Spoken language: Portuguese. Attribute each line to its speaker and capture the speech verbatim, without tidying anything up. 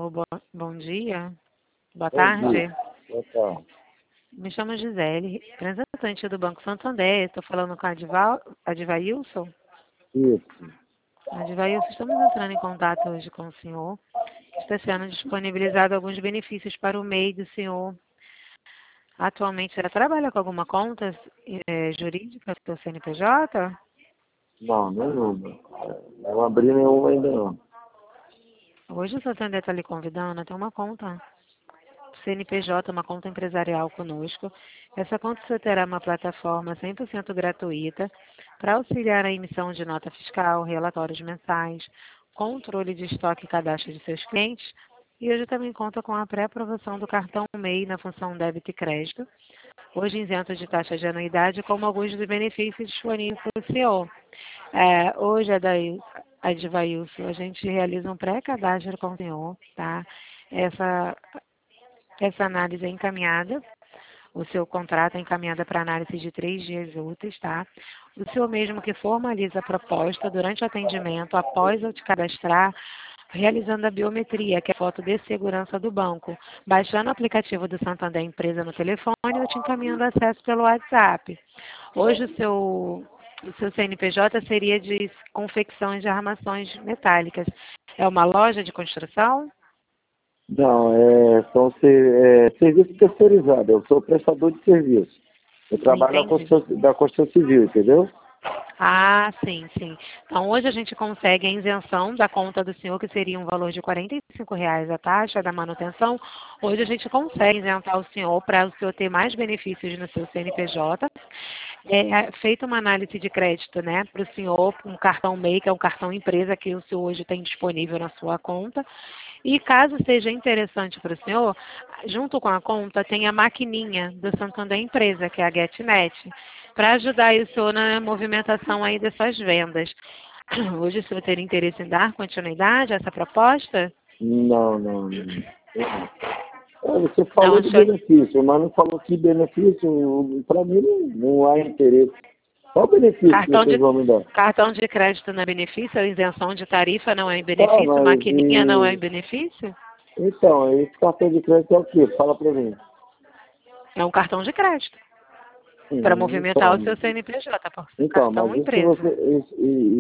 Speaker 1: Alô, bo- bom dia. Boa
Speaker 2: Bom dia.
Speaker 1: tarde.
Speaker 2: Boa tarde.
Speaker 1: Me chamo Gisele, representante do Banco Santander. Estou falando com a Adival, Adivailson.
Speaker 2: Isso.
Speaker 1: Adivailson, estamos entrando em contato hoje com o senhor, que está sendo disponibilizado alguns benefícios para o M E I do senhor. Atualmente, você trabalha com alguma conta eh, jurídica do seu C N P J?
Speaker 2: Não, nenhuma. É, não abri nenhuma ainda não.
Speaker 1: Hoje o Santander está lhe convidando a ter uma conta C N P J, uma conta empresarial conosco. Essa conta você terá uma plataforma cem por cento gratuita para auxiliar na emissão de nota fiscal, relatórios mensais, controle de estoque e cadastro de seus clientes. E hoje também conta com a pré-aprovação do cartão M E I na função débito e crédito, hoje isento de taxa de anuidade, como alguns dos benefícios disponíveis para o senhor. É, hoje, a Adivailson, a gente realiza um pré-cadastro com o senhor, tá? Essa essa análise é encaminhada, o seu contrato é encaminhado para análise de três dias úteis, tá? O senhor mesmo que formaliza a proposta durante o atendimento, após eu te cadastrar, realizando a biometria, que é a foto de segurança do banco, baixando o aplicativo do Santander Empresa no telefone ou te encaminhando acesso pelo WhatsApp. Hoje o seu, o seu C N P J seria de confecções de armações metálicas. É uma loja de construção?
Speaker 2: Não, é, são ser, é, serviço terceirizado. Eu sou prestador de serviço. Eu trabalho na
Speaker 1: Entendi.
Speaker 2: construção, da construção civil, entendeu?
Speaker 1: Ah, sim, sim. Então, hoje a gente consegue a isenção da conta do senhor, que seria um valor de quarenta e cinco reais a taxa da manutenção. Hoje a gente consegue isentar o senhor para o senhor ter mais benefícios no seu C N P J. É feita uma análise de crédito, né, para o senhor, um cartão M E I, que é um cartão empresa que o senhor hoje tem disponível na sua conta. E caso seja interessante para o senhor, junto com a conta tem a maquininha do Santander Empresa, que é a GetNet, para ajudar aí o senhor na movimentação aí dessas vendas. Hoje o senhor teria interesse em dar continuidade a essa proposta?
Speaker 2: Não, não, não. É, você
Speaker 1: Não,
Speaker 2: falou
Speaker 1: o
Speaker 2: de
Speaker 1: senhor...
Speaker 2: benefício, mas não falou que benefício. Para mim não, não há interesse. Qual o benefício que
Speaker 1: Cartão
Speaker 2: vocês
Speaker 1: de,
Speaker 2: vão me dar?
Speaker 1: cartão de crédito não é benefício, isenção de tarifa não é
Speaker 2: Tá,
Speaker 1: benefício,
Speaker 2: mas
Speaker 1: maquininha não é
Speaker 2: e...
Speaker 1: benefício?
Speaker 2: Então, esse cartão de crédito é o quê? Fala para mim.
Speaker 1: É um cartão de crédito para
Speaker 2: Hum,
Speaker 1: movimentar o seu
Speaker 2: Então,
Speaker 1: C N P J, por
Speaker 2: então, mas
Speaker 1: cartão
Speaker 2: isso
Speaker 1: empresa.
Speaker 2: você, isso,